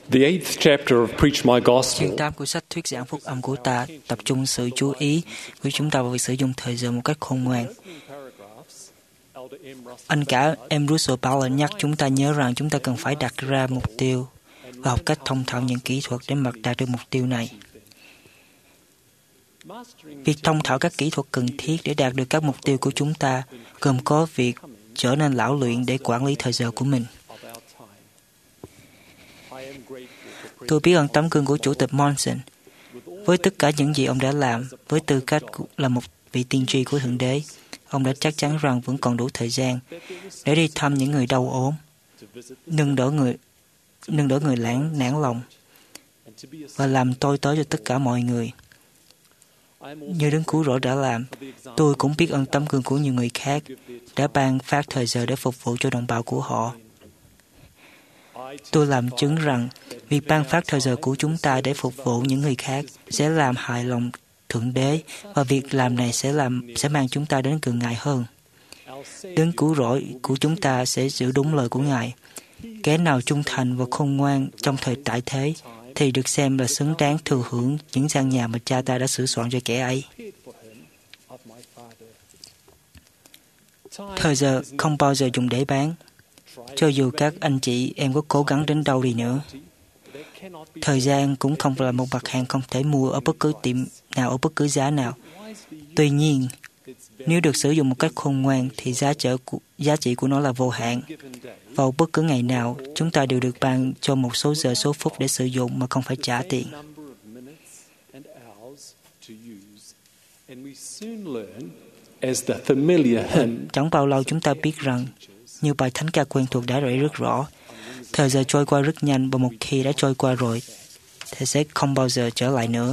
The 8th chapter of Preach My Gospel Chương 8 của sách Thuyết giảng phúc âm của ta tập trung sự chú ý của chúng ta vào việc sử dụng thời giờ một cách khôn ngoan. Anh cả em Russell Ballard nhắc chúng ta nhớ rằng chúng ta cần phải đặt ra mục tiêu và học cách thông thạo những kỹ thuật để đạt được mục tiêu này. Việc thông thạo các kỹ thuật cần thiết để đạt được các mục tiêu của chúng ta gồm có việc trở nên lão luyện để quản lý thời giờ của mình. Tôi biết ơn tấm gương của Chủ tịch Monson. Với tất cả những gì ông đã làm, với tư cách là một vị tiên tri của Thượng Đế, ông đã chắc chắn rằng vẫn còn đủ thời gian để đi thăm những người đau ốm, nâng đỡ người nản lòng và làm tôi tới cho tất cả mọi người. Như Đấng Cứu Rỗi đã làm, tôi cũng biết ơn tấm gương của nhiều người khác đã ban phát thời giờ để phục vụ cho đồng bào của họ. Tôi làm chứng rằng việc ban phát thời giờ của chúng ta để phục vụ những người khác sẽ làm hài lòng Thượng Đế, và việc làm này sẽ mang chúng ta đến gần Ngài hơn. Đấng Cứu Rỗi của chúng ta sẽ giữ đúng lời của Ngài. Kẻ nào trung thành và khôn ngoan trong thời tại thế thì được xem là xứng đáng thừa hưởng những gian nhà mà Cha ta đã sửa soạn cho kẻ ấy. Thời giờ không bao giờ dùng để bán. Cho dù các anh chị em có cố gắng đến đâu đi nữa, thời gian cũng không là một mặt hàng không thể mua ở bất cứ tiệm nào ở bất cứ giá nào. Tuy nhiên, nếu được sử dụng một cách khôn ngoan thì giá trị của nó là vô hạn. Vào bất cứ ngày nào, chúng ta đều được ban cho một số giờ số phút để sử dụng mà không phải trả tiền. Chẳng bao lâu chúng ta biết rằng, như bài thánh ca quen thuộc đã dạy rất rõ, thời giờ trôi qua rất nhanh, và một khi đã trôi qua rồi thì sẽ không bao giờ trở lại nữa.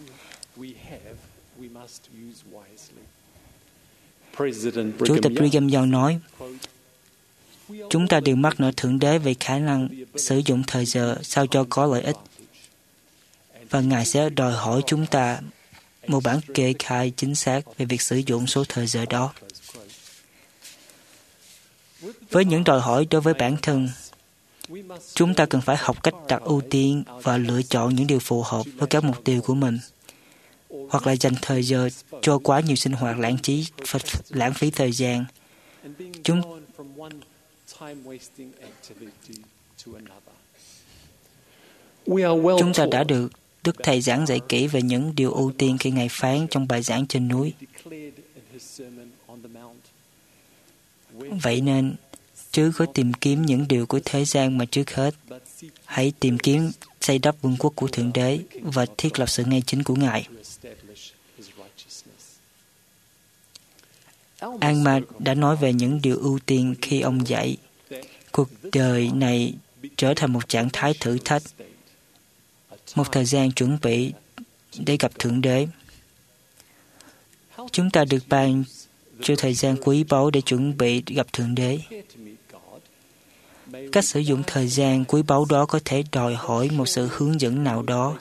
Chủ tịch Brigham Young nói, chúng ta đều mắc nợ Thượng Đế về khả năng sử dụng thời giờ sao cho có lợi ích, và Ngài sẽ đòi hỏi chúng ta một bản kê khai chính xác về việc sử dụng số thời giờ đó. Với những đòi hỏi đối với bản thân, chúng ta cần phải học cách đặt ưu tiên và lựa chọn những điều phù hợp với các mục tiêu của mình, hoặc là dành thời giờ cho quá nhiều sinh hoạt lãng phí thời gian. Chúng ta đã được Đức Thầy giảng dạy kỹ về những điều ưu tiên khi Ngài phán trong bài giảng trên núi. Vậy nên, chứ có tìm kiếm những điều của thế gian mà trước hết, hãy tìm kiếm xây đắp vương quốc của Thượng Đế và thiết lập sự ngay chính của Ngài. Alma đã nói về những điều ưu tiên khi ông dạy cuộc đời này trở thành một trạng thái thử thách, một thời gian chuẩn bị để gặp Thượng Đế. Chúng ta được ban cho thời gian quý báu để chuẩn bị gặp Thượng Đế. Cách sử dụng thời gian quý báu đó có thể đòi hỏi một sự hướng dẫn nào đó,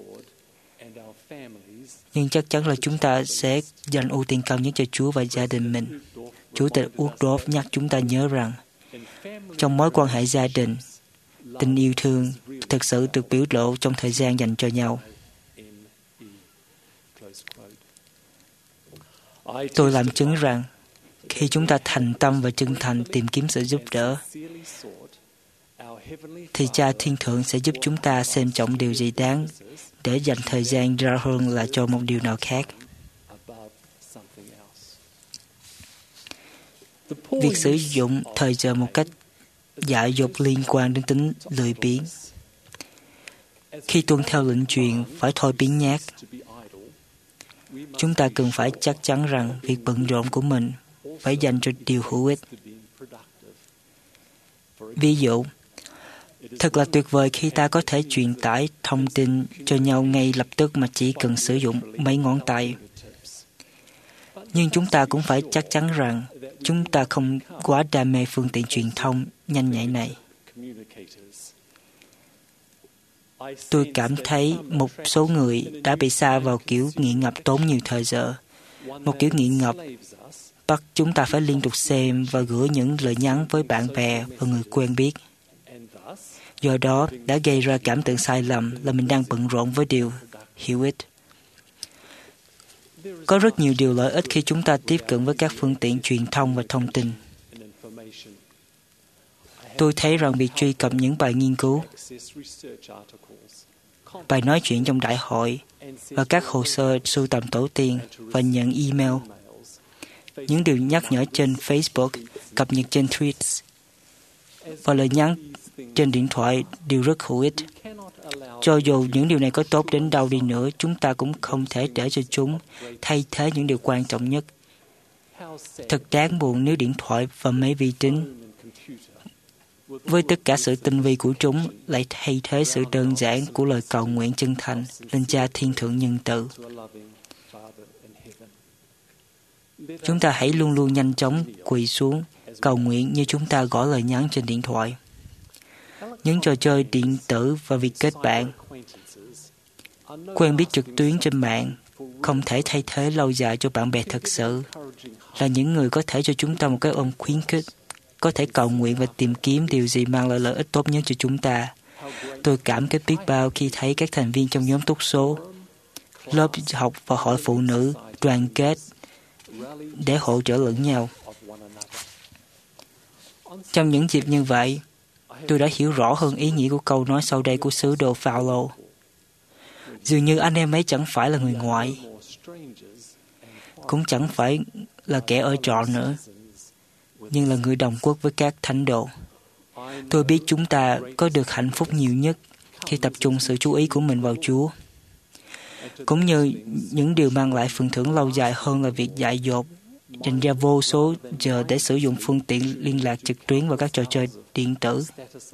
nhưng chắc chắn là chúng ta sẽ dành ưu tiên cao nhất cho Chúa và gia đình mình. Chủ tịch Woodruff nhắc chúng ta nhớ rằng, trong mối quan hệ gia đình, tình yêu thương thực sự được biểu lộ trong thời gian dành cho nhau. Tôi làm chứng rằng, khi chúng ta thành tâm và chân thành tìm kiếm sự giúp đỡ, thì Cha Thiên Thượng sẽ giúp chúng ta xem trọng điều gì đáng để dành thời gian ra hơn là cho một điều nào khác. Việc sử dụng thời giờ một cách dại dột liên quan đến tính lười biếng. Khi tuân theo lệnh truyền phải thôi biếng nhác, chúng ta cần phải chắc chắn rằng việc bận rộn của mình phải dành cho điều hữu ích. Ví dụ, thật là tuyệt vời khi ta có thể truyền tải thông tin cho nhau ngay lập tức mà chỉ cần sử dụng mấy ngón tay. Nhưng chúng ta cũng phải chắc chắn rằng chúng ta không quá đam mê phương tiện truyền thông nhanh nhạy này. Tôi cảm thấy một số người đã bị sa vào kiểu nghiện ngập tốn nhiều thời giờ. Một kiểu nghiện ngập bắt chúng ta phải liên tục xem và gửi những lời nhắn với bạn bè và người quen biết. Do đó, đã gây ra cảm tưởng sai lầm là mình đang bận rộn với điều hữu ích. Có rất nhiều điều lợi ích khi chúng ta tiếp cận với các phương tiện truyền thông và thông tin. Tôi thấy rằng việc truy cập những bài nghiên cứu, bài nói chuyện trong đại hội và các hồ sơ sưu tầm tổ tiên và nhận email, những điều nhắc nhở trên Facebook, cập nhật trên Tweets và lời nhắn trên điện thoại đều rất hữu ích. Cho dù những điều này có tốt đến đâu đi nữa, chúng ta cũng không thể để cho chúng thay thế những điều quan trọng nhất. Thật đáng buồn nếu điện thoại và máy vi tính, với tất cả sự tinh vi của chúng, lại thay thế sự đơn giản của lời cầu nguyện chân thành lên Cha Thiên Thượng nhân từ. Chúng ta hãy luôn luôn nhanh chóng quỳ xuống, cầu nguyện như chúng ta gõ lời nhắn trên điện thoại. Những trò chơi điện tử và việc kết bạn, quen biết trực tuyến trên mạng không thể thay thế lâu dài cho bạn bè thật sự, là những người có thể cho chúng ta một cái ôm khuyến khích, có thể cầu nguyện và tìm kiếm điều gì mang lại lợi ích tốt nhất cho chúng ta. Tôi cảm kích biết bao khi thấy các thành viên trong nhóm túc số, lớp học và hội phụ nữ đoàn kết để hỗ trợ lẫn nhau. Trong những dịp như vậy, tôi đã hiểu rõ hơn ý nghĩa của câu nói sau đây của sứ đồ Phao-lô. Dường như anh em ấy chẳng phải là người ngoại, cũng chẳng phải là kẻ ở trọ nữa, nhưng là người đồng quốc với các thánh đồ. Tôi biết chúng ta có được hạnh phúc nhiều nhất khi tập trung sự chú ý của mình vào Chúa, cũng như những điều mang lại phần thưởng lâu dài hơn là việc dại dột dành ra vô số giờ để sử dụng phương tiện liên lạc trực tuyến và các trò chơi điện tử.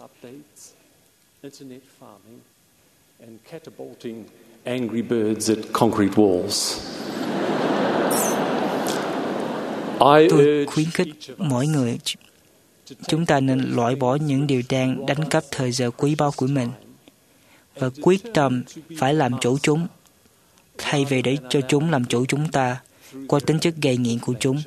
Angry birds at concrete walls. Tôi khuyến khích mỗi người chúng ta nên loại bỏ những điều đang đánh cắp thời giờ quý báu của mình và quyết tâm phải làm chủ chúng thay vì để cho chúng làm chủ chúng ta qua tính chất gây nghiện của chúng.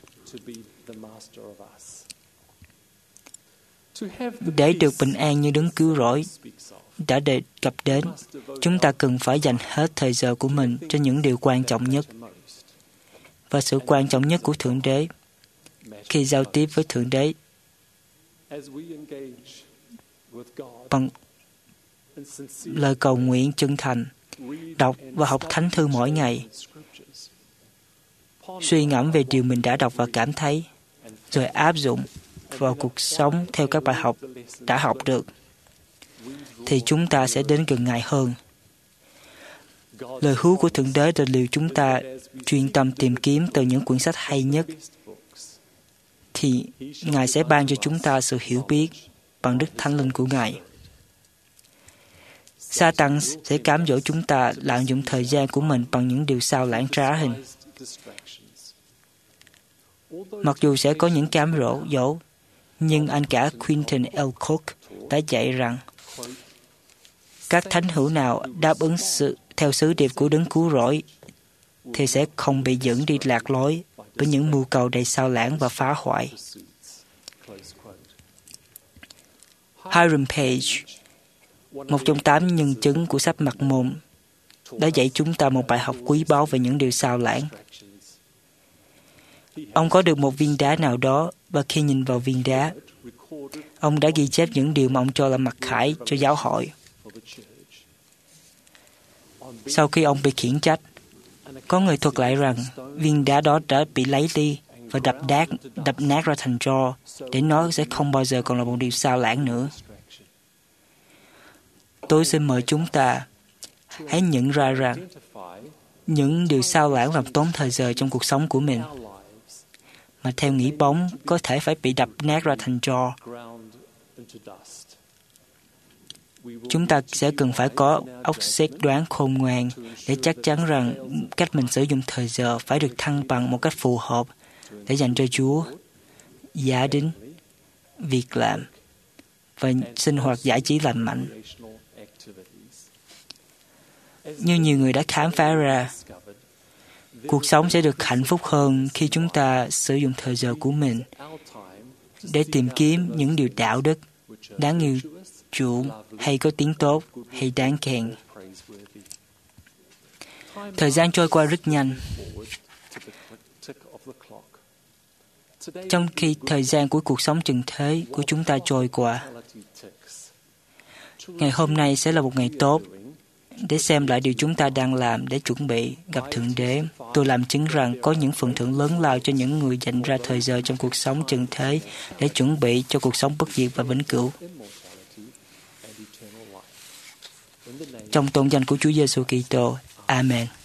Để được bình an như đấng cứu rỗi đã đề cập đến, chúng ta cần phải dành hết thời giờ của mình cho những điều quan trọng nhất. Và sự quan trọng nhất của Thượng Đế khi giao tiếp với Thượng Đế bằng lời cầu nguyện chân thành, đọc và học thánh thư mỗi ngày, suy ngẫm về điều mình đã đọc và cảm thấy, rồi áp dụng vào cuộc sống theo các bài học đã học được, thì chúng ta sẽ đến gần Ngài hơn. Lời hứa của Thượng Đế là điều chúng ta chuyên tâm tìm kiếm từ những quyển sách hay nhất, thì Ngài sẽ ban cho chúng ta sự hiểu biết bằng Đức Thánh Linh của Ngài. Sa-tan sẽ cám dỗ chúng ta lạm dụng thời gian của mình bằng những điều sao lãng trá hình. Mặc dù sẽ có những cám dỗ, nhưng anh cả Quentin L. Cook đã dạy rằng các thánh hữu nào đáp ứng theo sứ điệp của đấng cứu rỗi thì sẽ không bị dẫn đi lạc lối bởi những mưu cầu đầy sao lãng và phá hoại. Hiram Page, một trong 8 nhân chứng của sách Mặc Môn, đã dạy chúng ta một bài học quý báu về những điều sao lãng. Ông có được một viên đá nào đó, và khi nhìn vào viên đá, ông đã ghi chép những điều mà ông cho là mặc khải cho giáo hội. Sau khi ông bị khiển trách, có người thuật lại rằng viên đá đó đã bị lấy đi và đập nát ra thành tro, để nó sẽ không bao giờ còn là một điều sao lãng nữa. Tôi xin mời chúng ta hãy nhận ra rằng những điều sao lãng làm tốn thời giờ trong cuộc sống của mình, mà theo nghĩ bóng có thể phải bị đập nát ra thành tro. Chúng ta sẽ cần phải có óc xét đoán khôn ngoan để chắc chắn rằng cách mình sử dụng thời giờ phải được thăng bằng một cách phù hợp để dành cho Chúa, gia đình, việc làm và sinh hoạt giải trí lành mạnh. Như nhiều người đã khám phá ra, cuộc sống sẽ được hạnh phúc hơn khi chúng ta sử dụng thời giờ của mình để tìm kiếm những điều đạo đức đáng yêu chuộng, hay có tiếng tốt, hay đáng khen. Thời gian trôi qua rất nhanh. Trong khi thời gian của cuộc sống trần thế của chúng ta trôi qua, ngày hôm nay sẽ là một ngày tốt để xem lại điều chúng ta đang làm để chuẩn bị gặp Thượng Đế. Tôi làm chứng rằng có những phần thưởng lớn lao cho những người dành ra thời giờ trong cuộc sống trần thế để chuẩn bị cho cuộc sống bất diệt và vĩnh cửu. Trong tôn danh của Chúa Giêsu Kitô. Amen.